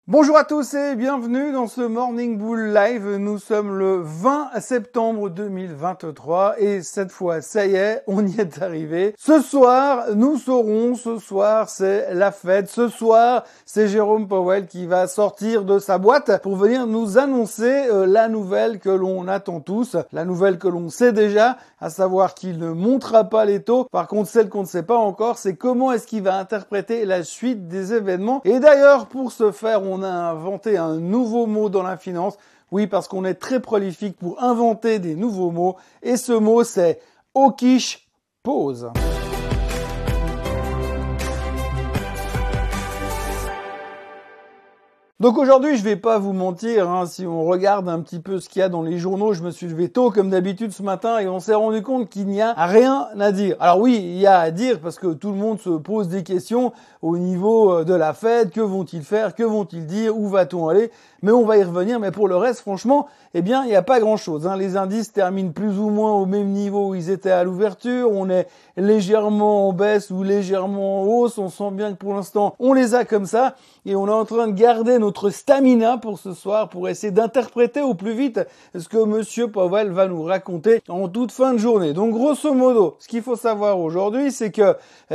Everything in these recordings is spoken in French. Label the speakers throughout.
Speaker 1: Bonjour à tous et bienvenue dans ce Morning Bull Live. Nous sommes le 20 septembre 2023 et cette fois, ça y est, on y est arrivé. Ce soir, nous saurons, ce soir, c'est la fête. Ce soir, c'est Jérôme Powell qui va sortir de sa boîte pour venir nous annoncer la nouvelle que l'on attend tous, la nouvelle que l'on sait déjà, à savoir qu'il ne montera pas les taux. Par contre, celle qu'on ne sait pas encore, c'est comment est-ce qu'il va interpréter la suite des événements. Et d'ailleurs, pour ce faire, on a inventé un nouveau mot dans la finance. Oui, parce qu'on est très prolifique pour inventer des nouveaux mots. Et ce mot, c'est hawkish pause. Donc aujourd'hui, je vais pas vous mentir, si on regarde un petit peu ce qu'il y a dans les journaux, je me suis levé tôt comme d'habitude ce matin et on s'est rendu compte qu'il n'y a rien à dire. Alors oui, il y a à dire parce que tout le monde se pose des questions au niveau de la Fed, que vont-ils faire, que vont-ils dire, où va-t-on aller? Mais on va y revenir, mais pour le reste, franchement, il n'y a pas grand-chose. Les indices terminent plus ou moins au même niveau où ils étaient à l'ouverture. On est légèrement en baisse ou légèrement en hausse. On sent bien que pour l'instant, on les a comme ça. Et on est en train de garder notre stamina pour ce soir pour essayer d'interpréter au plus vite ce que Monsieur Powell va nous raconter en toute fin de journée. Donc, grosso modo, ce qu'il faut savoir aujourd'hui, c'est que,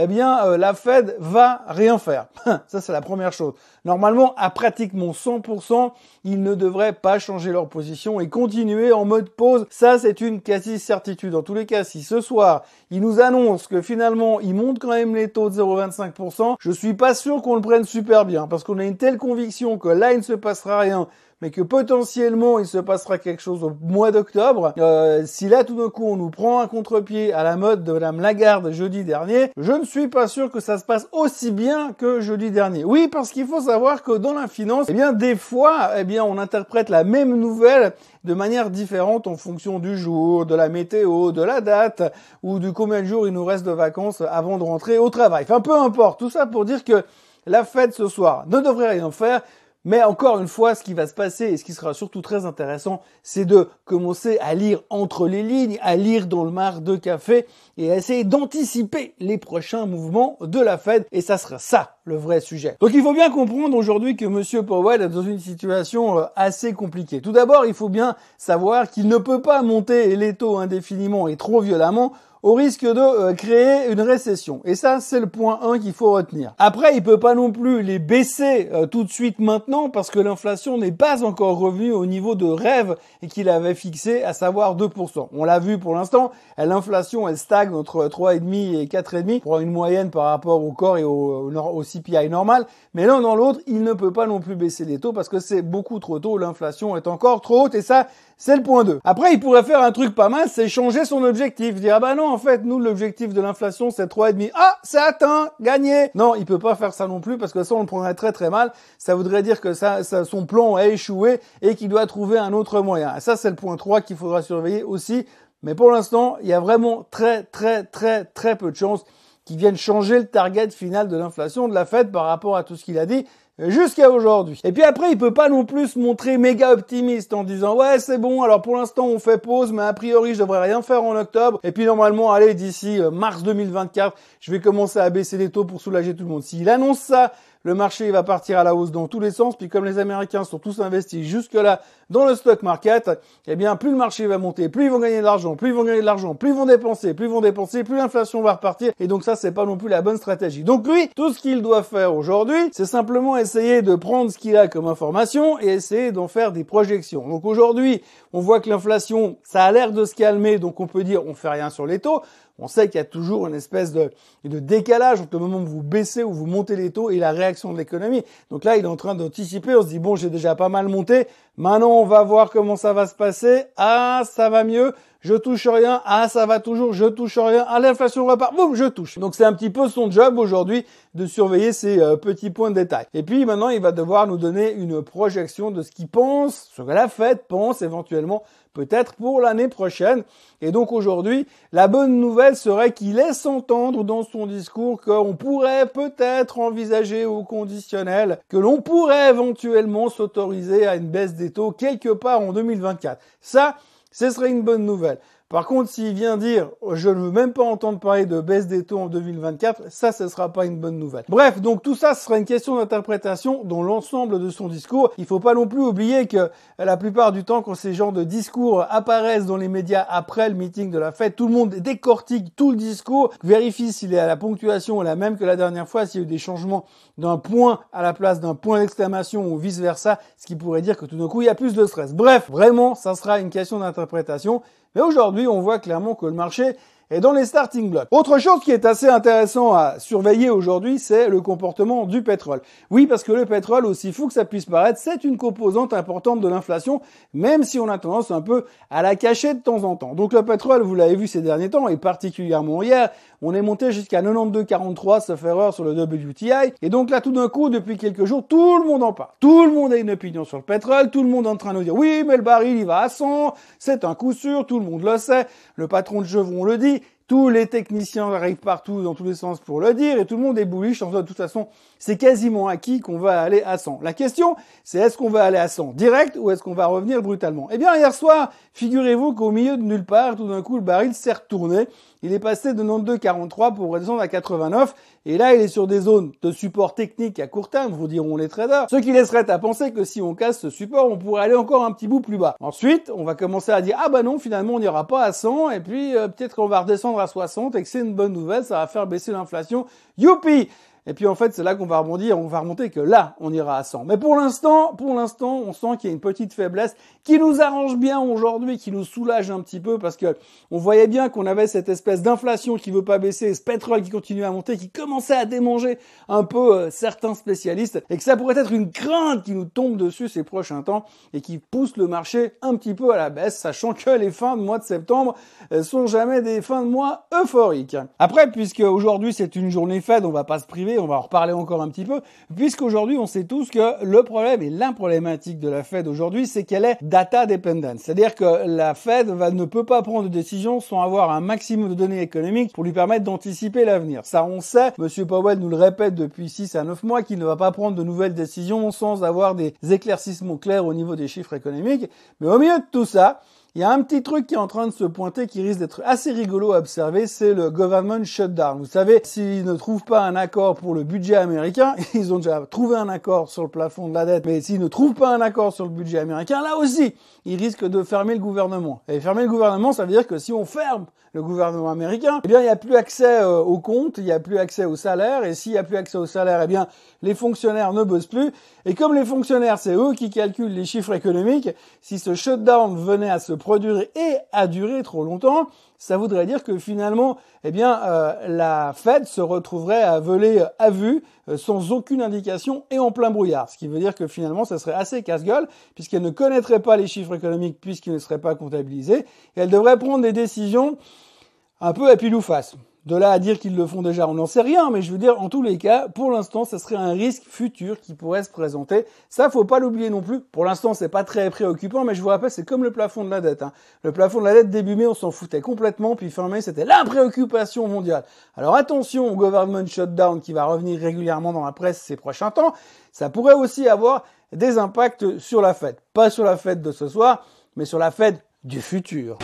Speaker 1: la Fed va rien faire. Ça, c'est la première chose. Normalement, à pratiquement 100%, ils ne devraient pas changer leur position et continuer en mode pause. Ça, c'est une quasi-certitude. En tous les cas, si ce soir, ils nous annoncent que finalement, ils montent quand même les taux de 0,25%, je suis pas sûr qu'on le prenne super bien parce qu'on a une telle conviction que là, il ne se passera rien, mais que potentiellement, il se passera quelque chose au mois d'octobre. Si là, tout d'un coup, on nous prend un contre-pied à la mode de Madame Lagarde jeudi dernier, je ne suis pas sûr que ça se passe aussi bien que jeudi dernier. Oui, parce qu'il faut savoir que dans la finance, des fois, on interprète la même nouvelle de manière différente en fonction du jour, de la météo, de la date, ou du combien de jours il nous reste de vacances avant de rentrer au travail. Enfin, peu importe. Tout ça pour dire que la Fed ce soir ne devrait rien faire. Mais encore une fois, ce qui va se passer et ce qui sera surtout très intéressant, c'est de commencer à lire entre les lignes, à lire dans le mar de café et à essayer d'anticiper les prochains mouvements de la Fed. Et ça sera ça, le vrai sujet. Donc il faut bien comprendre aujourd'hui que Monsieur Powell est dans une situation assez compliquée. Tout d'abord, il faut bien savoir qu'il ne peut pas monter les taux indéfiniment et trop violemment au risque de créer une récession. Et ça, c'est le point 1 qu'il faut retenir. Après, il peut pas non plus les baisser tout de suite maintenant parce que l'inflation n'est pas encore revenue au niveau de rêve et qu'il avait fixé, à savoir 2%. On l'a vu pour l'instant, l'inflation, elle stagne entre 3,5 et 4,5 pour une moyenne par rapport au corps et au CPI normal. Mais l'un dans l'autre, il ne peut pas non plus baisser les taux parce que c'est beaucoup trop tôt. L'inflation est encore trop haute et ça, c'est le point 2. Après, il pourrait faire un truc pas mal, c'est changer son objectif. Dire, non, en fait, nous, l'objectif de l'inflation, c'est 3,5. Ah, c'est atteint, gagné. Non, il peut pas faire ça non plus parce que ça, on le prendrait très très mal. Ça voudrait dire que son plan a échoué et qu'il doit trouver un autre moyen. Ça, c'est le point 3 qu'il faudra surveiller aussi. Mais pour l'instant, il y a vraiment très très très très peu de chances qu'ils viennent changer le target final de l'inflation de la Fed par rapport à tout ce qu'il a dit jusqu'à aujourd'hui. Et puis après, il peut pas non plus se montrer méga optimiste en disant ouais, c'est bon, alors pour l'instant on fait pause, mais a priori je devrais rien faire en octobre et puis normalement allez, d'ici mars 2024, je vais commencer à baisser les taux pour soulager tout le monde. S'il annonce ça, le marché va partir à la hausse dans tous les sens, puis comme les Américains sont tous investis jusque-là dans le stock market, plus le marché va monter, plus ils vont gagner de l'argent, plus ils vont dépenser, plus l'inflation va repartir, et donc ça, c'est pas non plus la bonne stratégie. Donc lui, tout ce qu'il doit faire aujourd'hui, c'est simplement essayer de prendre ce qu'il a comme information et essayer d'en faire des projections. Donc aujourd'hui, on voit que l'inflation, ça a l'air de se calmer, donc on peut dire on fait rien sur les taux. On sait qu'il y a toujours une espèce de décalage entre le moment où vous baissez ou vous montez les taux et la réaction de l'économie. Donc là, il est en train d'anticiper. On se dit, bon, j'ai déjà pas mal monté. Maintenant, on va voir comment ça va se passer. Ah, ça va mieux. Je touche rien. Ah, ça va toujours. Je touche rien. Ah, l'inflation repart. Boum, je touche. Donc, c'est un petit peu son job aujourd'hui de surveiller ces petits points de détail. Et puis, maintenant, il va devoir nous donner une projection de ce qu'il pense, ce que la Fed pense éventuellement peut-être pour l'année prochaine. Et donc aujourd'hui, la bonne nouvelle serait qu'il laisse entendre dans son discours qu'on pourrait peut-être envisager au conditionnel, que l'on pourrait éventuellement s'autoriser à une baisse des taux quelque part en 2024. Ça, ce serait une bonne nouvelle. Par contre, s'il vient dire « je ne veux même pas entendre parler de baisse des taux en 2024 », ça, ce sera pas une bonne nouvelle. Bref, donc tout ça, ce sera une question d'interprétation dans l'ensemble de son discours. Il faut pas non plus oublier que la plupart du temps, quand ces genres de discours apparaissent dans les médias après le meeting de la Fed, tout le monde décortique tout le discours, vérifie s'il est à la ponctuation la même que la dernière fois, s'il y a eu des changements d'un point à la place d'un point d'exclamation ou vice versa, ce qui pourrait dire que tout d'un coup, il y a plus de stress. Bref, vraiment, ça sera une question d'interprétation. Mais aujourd'hui, on voit clairement que le marché est dans les starting blocks. Autre chose qui est assez intéressant à surveiller aujourd'hui, c'est le comportement du pétrole. Oui, parce que le pétrole, aussi fou que ça puisse paraître, c'est une composante importante de l'inflation, même si on a tendance un peu à la cacher de temps en temps. Donc le pétrole, vous l'avez vu ces derniers temps, et particulièrement hier, on est monté jusqu'à 92,43, sauf erreur, sur le WTI. Et donc là, tout d'un coup, depuis quelques jours, tout le monde en parle. Tout le monde a une opinion sur le pétrole, tout le monde est en train de dire « oui, mais le baril, il va à 100, c'est un coup sûr, tout le monde le sait, le patron de Chevron le dit ». Tous les techniciens arrivent partout, dans tous les sens pour le dire, et tout le monde est bullish. De toute façon, c'est quasiment acquis qu'on va aller à 100. La question, c'est est-ce qu'on va aller à 100 direct ou est-ce qu'on va revenir brutalement? Eh bien, hier soir, figurez-vous qu'au milieu de nulle part, tout d'un coup, le baril s'est retourné. Il est passé de 92,43 pour redescendre à 89. Et là, il est sur des zones de support technique à court terme, vous diront les traders. Ce qui laisserait à penser que si on casse ce support, on pourrait aller encore un petit bout plus bas. Ensuite, on va commencer à dire, ah bah non, finalement, on n'ira pas à 100. Et puis, peut-être qu'on va redescendre à 60 et que c'est une bonne nouvelle, ça va faire baisser l'inflation. Youpi! Et puis en fait, c'est là qu'on va rebondir, on va remonter que là, on ira à 100. Mais pour l'instant, on sent qu'il y a une petite faiblesse qui nous arrange bien aujourd'hui, qui nous soulage un petit peu parce que on voyait bien qu'on avait cette espèce d'inflation qui veut pas baisser, ce pétrole qui continue à monter, qui commençait à démanger un peu certains spécialistes et que ça pourrait être une crainte qui nous tombe dessus ces prochains temps et qui pousse le marché un petit peu à la baisse, sachant que les fins de mois de septembre sont jamais des fins de mois euphoriques. Après, puisque aujourd'hui c'est une journée Fed, on va pas se priver, on va en reparler encore un petit peu, puisqu'aujourd'hui on sait tous que le problème et la problématique de la Fed aujourd'hui, c'est qu'elle est data dependent. C'est-à-dire que la Fed ne peut pas prendre de décision sans avoir un maximum de données économiques pour lui permettre d'anticiper l'avenir. Ça on sait, Monsieur Powell nous le répète depuis 6 à 9 mois qu'il ne va pas prendre de nouvelles décisions sans avoir des éclaircissements clairs au niveau des chiffres économiques. Mais au milieu de tout ça, il y a un petit truc qui est en train de se pointer qui risque d'être assez rigolo à observer, c'est le government shutdown. Vous savez, s'ils ne trouvent pas un accord pour le budget américain, ils ont déjà trouvé un accord sur le plafond de la dette, mais s'ils ne trouvent pas un accord sur le budget américain, là aussi, ils risquent de fermer le gouvernement. Et fermer le gouvernement, ça veut dire que si on ferme le gouvernement américain, eh bien, il n'y a plus accès aux comptes, il n'y a plus accès aux salaires, et s'il n'y a plus accès aux salaires, eh bien, les fonctionnaires ne bossent plus. Et comme les fonctionnaires, c'est eux qui calculent les chiffres économiques, si ce shutdown venait à se produire et à durer trop longtemps, ça voudrait dire que finalement, eh bien, la Fed se retrouverait à voler à vue, sans aucune indication et en plein brouillard. Ce qui veut dire que finalement, ça serait assez casse-gueule, puisqu'elle ne connaîtrait pas les chiffres économiques, puisqu'ils ne seraient pas comptabilisés, et elle devrait prendre des décisions un peu à pile ou face. De là à dire qu'ils le font déjà, on n'en sait rien, mais je veux dire, en tous les cas, pour l'instant, ça serait un risque futur qui pourrait se présenter. Ça, faut pas l'oublier non plus. Pour l'instant, c'est pas très préoccupant, mais je vous rappelle, c'est comme le plafond de la dette. Le plafond de la dette, début mai, on s'en foutait complètement, puis fin mai, c'était la préoccupation mondiale. Alors attention au government shutdown qui va revenir régulièrement dans la presse ces prochains temps. Ça pourrait aussi avoir des impacts sur la Fed. Pas sur la Fed de ce soir, mais sur la Fed du futur.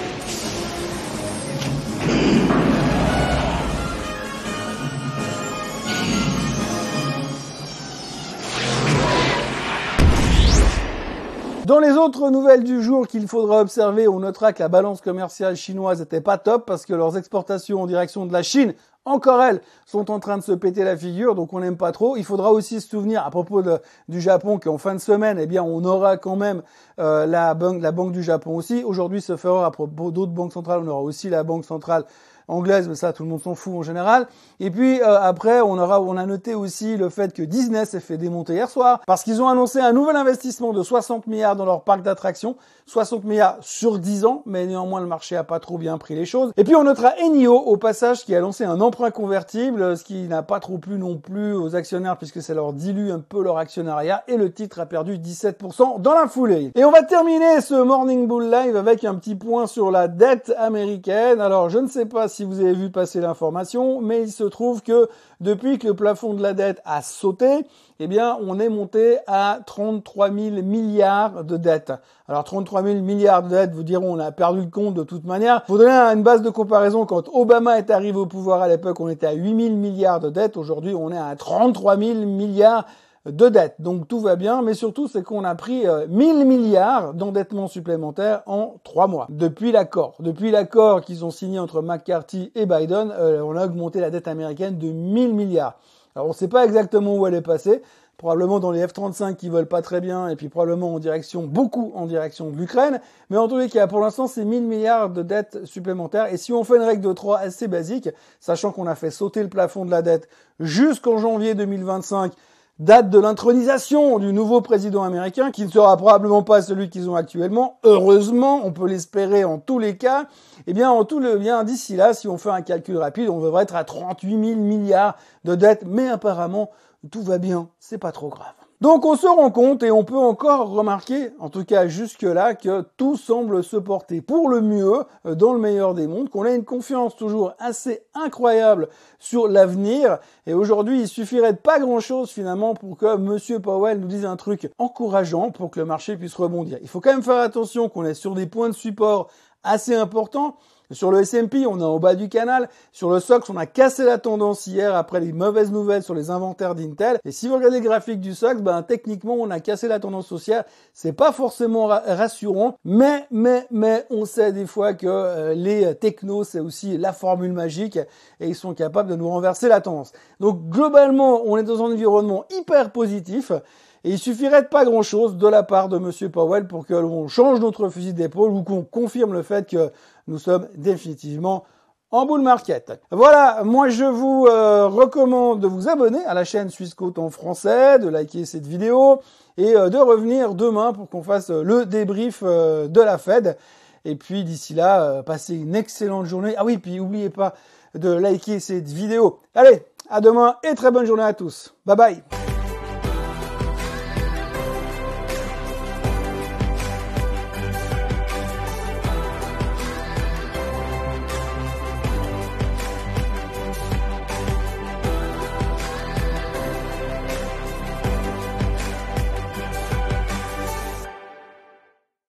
Speaker 1: Dans les autres nouvelles du jour qu'il faudra observer, on notera que la balance commerciale chinoise était pas top parce que leurs exportations en direction de la Chine, encore elles, sont en train de se péter la figure, donc on n'aime pas trop. Il faudra aussi se souvenir à propos du Japon qu'en fin de semaine, eh bien, on aura quand même la banque du Japon aussi. Aujourd'hui, sauf erreur, à propos d'autres banques centrales, on aura aussi la banque centrale anglaise, mais ça, tout le monde s'en fout en général. Et puis après, on a noté aussi le fait que Disney s'est fait démonter hier soir parce qu'ils ont annoncé un nouvel investissement de 60 milliards dans leur parc d'attractions, 60 milliards sur 10 ans, mais néanmoins le marché a pas trop bien pris les choses. Et puis on notera Enio au passage qui a lancé un emprunt convertible, ce qui n'a pas trop plu non plus aux actionnaires puisque ça leur dilue un peu leur actionnariat et le titre a perdu 17% dans la foulée. Et on va terminer ce Morning Bull Live avec un petit point sur la dette américaine. Alors je ne sais pas si si vous avez vu passer l'information, mais il se trouve que depuis que le plafond de la dette a sauté, eh bien, on est monté à 33 000 milliards de dettes. Alors, 33 000 milliards de dettes, vous diront, on a perdu le compte de toute manière. Faut donner une base de comparaison. Quand Obama est arrivé au pouvoir à l'époque, on était à 8 000 milliards de dettes. Aujourd'hui, on est à 33 000 milliards de dettes. Donc tout va bien, mais surtout c'est qu'on a pris 1000 milliards d'endettement supplémentaires en 3 mois. Depuis l'accord qu'ils ont signé entre McCarthy et Biden, on a augmenté la dette américaine de 1000 milliards. Alors on ne sait pas exactement où elle est passée, probablement dans les F-35 qui volent pas très bien, et puis probablement beaucoup en direction de l'Ukraine, mais en tous les cas, pour l'instant, c'est 1000 milliards de dettes supplémentaires, et si on fait une règle de 3 assez basique, sachant qu'on a fait sauter le plafond de la dette jusqu'en janvier 2025, date de l'intronisation du nouveau président américain, qui ne sera probablement pas celui qu'ils ont actuellement. Heureusement, on peut l'espérer en tous les cas. Eh bien, d'ici là, si on fait un calcul rapide, on devrait être à 38 000 milliards de dettes. Mais apparemment, tout va bien. C'est pas trop grave. Donc, on se rend compte et on peut encore remarquer, en tout cas jusque-là, que tout semble se porter pour le mieux, dans le meilleur des mondes, qu'on a une confiance toujours assez incroyable sur l'avenir. Et aujourd'hui, il suffirait de pas grand-chose finalement pour que Monsieur Powell nous dise un truc encourageant pour que le marché puisse rebondir. Il faut quand même faire attention qu'on est sur des points de support assez importants. Sur le S&P, on est en bas du canal. Sur le SOX, on a cassé la tendance hier après les mauvaises nouvelles sur les inventaires d'Intel. Et si vous regardez le graphique du SOX, techniquement, on a cassé la tendance haussière. C'est pas forcément rassurant, mais on sait des fois que les technos, c'est aussi la formule magique et ils sont capables de nous renverser la tendance. Donc, globalement, on est dans un environnement hyper positif. Et il suffirait de pas grand-chose de la part de Monsieur Powell pour que l'on change notre fusil d'épaule ou qu'on confirme le fait que nous sommes définitivement en bull market. Voilà, moi je vous recommande de vous abonner à la chaîne Swissquote en français, de liker cette vidéo et de revenir demain pour qu'on fasse le débrief de la Fed. Et puis d'ici là, passez une excellente journée. Ah oui, puis n'oubliez pas de liker cette vidéo. Allez, à demain et très bonne journée à tous. Bye bye.